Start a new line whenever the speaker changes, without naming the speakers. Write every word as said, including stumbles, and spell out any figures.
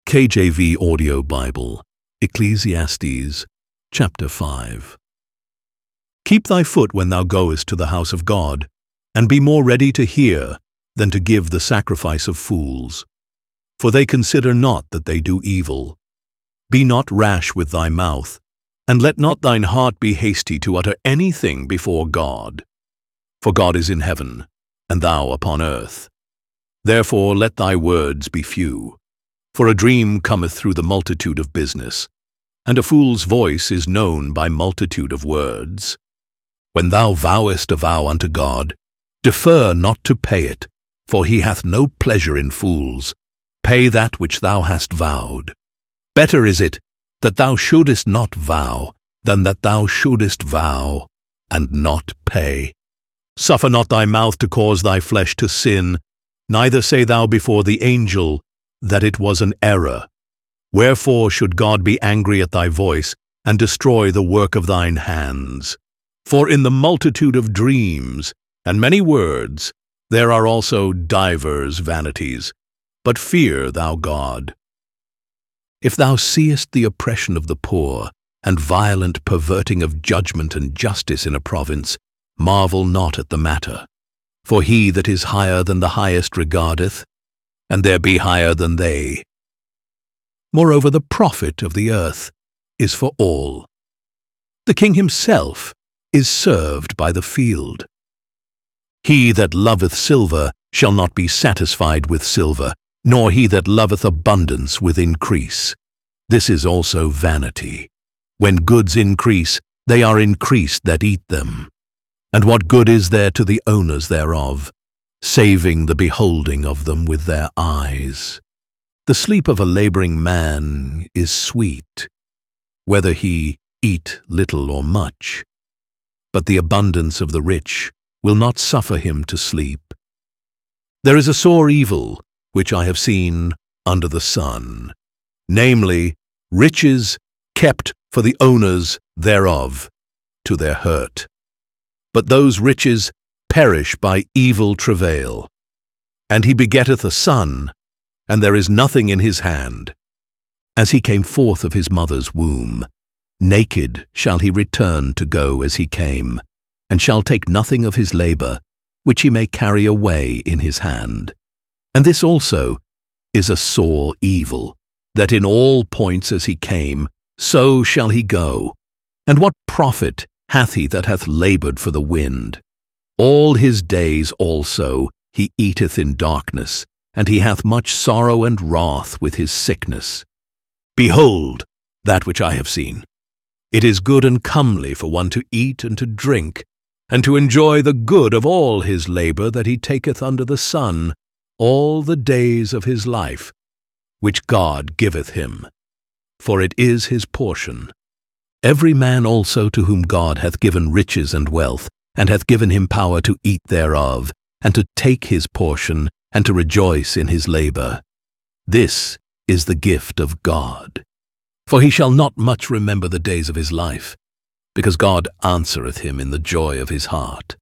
K J V Audio Bible, Ecclesiastes, chapter five. Keep thy foot when thou goest to the house of God, and be more ready to hear than to give the sacrifice of fools. For they consider not that they do evil. Be not rash with thy mouth, and let not thine heart be hasty to utter anything before God. For God is in heaven, and thou upon earth. Therefore let thy words be few. For a dream cometh through the multitude of business, and a fool's voice is known by multitude of words. When thou vowest a vow unto God, defer not to pay it, for he hath no pleasure in fools. Pay that which thou hast vowed. Better is it that thou shouldest not vow, than that thou shouldest vow, and not pay. Suffer not thy mouth to cause thy flesh to sin, neither say thou before the angel that it was an error. Wherefore should God be angry at thy voice, and destroy the work of thine hands? For in the multitude of dreams and many words there are also divers vanities. But fear thou God. If thou seest the oppression of the poor, and violent perverting of judgment and justice in a province, marvel not at the matter. For he that is higher than the highest regardeth, and there be higher than they. Moreover, the profit of the earth is for all. The king himself is served by the field. He that loveth silver shall not be satisfied with silver, nor he that loveth abundance with increase. This is also vanity. When goods increase, they are increased that eat them. And what good is there to the owners thereof, saving the beholding of them with their eyes? The sleep of a laboring man is sweet, whether he eat little or much. But the abundance of the rich will not suffer him to sleep. There is a sore evil which I have seen under the sun, namely, riches kept for the owners thereof, to their hurt. But those riches perish by evil travail. And he begetteth a son, and there is nothing in his hand. As he came forth of his mother's womb, naked shall he return to go as he came, and shall take nothing of his labor, which he may carry away in his hand. And this also is a sore evil, that in all points as he came, so shall he go. And what profit hath he that hath labored for the wind? All his days also he eateth in darkness, and he hath much sorrow and wrath with his sickness. Behold, that which I have seen. It is good and comely for one to eat and to drink, and to enjoy the good of all his labor that he taketh under the sun, all the days of his life, which God giveth him. For it is his portion. Every man also to whom God hath given riches and wealth, and hath given him power to eat thereof, and to take his portion, and to rejoice in his labor. This is the gift of God. For he shall not much remember the days of his life, because God answereth him in the joy of his heart.